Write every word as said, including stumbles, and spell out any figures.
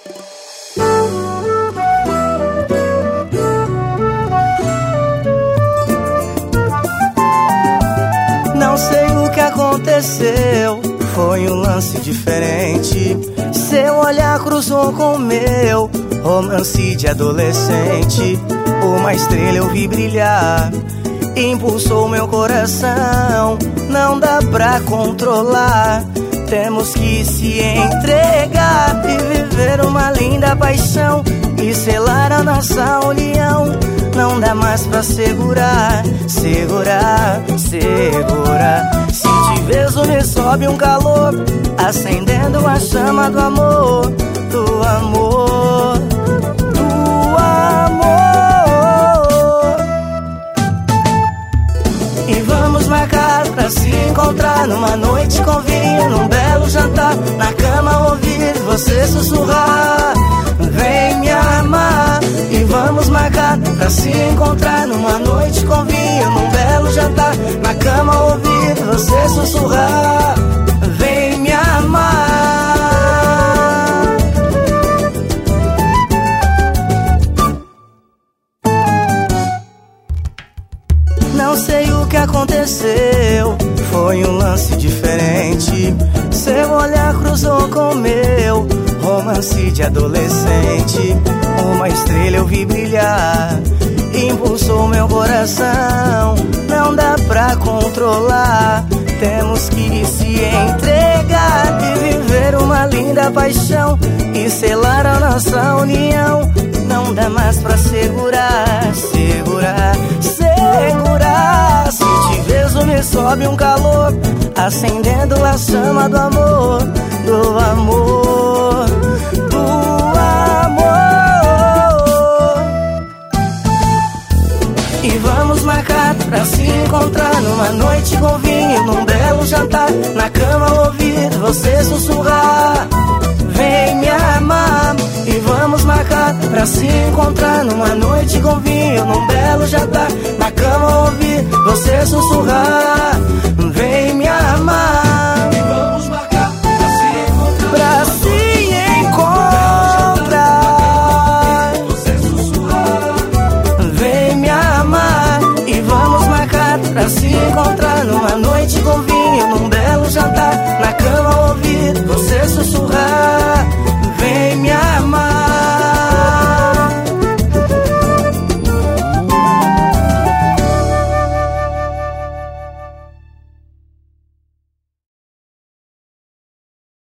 Não sei o que aconteceu, foi um lance diferente. Seu olhar cruzou com o meu, romance de adolescente. Uma estrela eu vi brilhar, impulsou meu coração. Não dá pra controlar, temos que se entregar e viver uma linda paixão e selar a nossa união. Não dá mais pra segurar, segurar, segurar. Se te vejo me sobe um calor, acendendo a chama do amor, do amor, do amor. E vamos marcar pra se encontrar numa noite com vinho, num belo jantar, na cama ouvir você sussurrar, vem me amar. E vamos marcar pra se encontrar numa noite com vinho, num belo jantar, na cama ouvir você sussurrar, vem me amar. Não sei o que aconteceu, foi um lance diferente. Seu olhar cruzou com o meu, romance de adolescente. Uma estrela eu vi brilhar, impulsou meu coração. Não dá pra controlar, temos que se entregar e viver uma linda paixão e selar a nossa união. Não dá mais pra segurar, segurar, segurar. Se te vejo me sobe um calor, acendendo a chama do amor, do amor, do amor. E vamos marcar pra se encontrar numa noite com vinho, num belo jantar, na cama ouvir você sussurrar, vem me amar. E vamos marcar pra se encontrar numa noite com vinho, num belo jantar, na cama ouvir você sussurrar,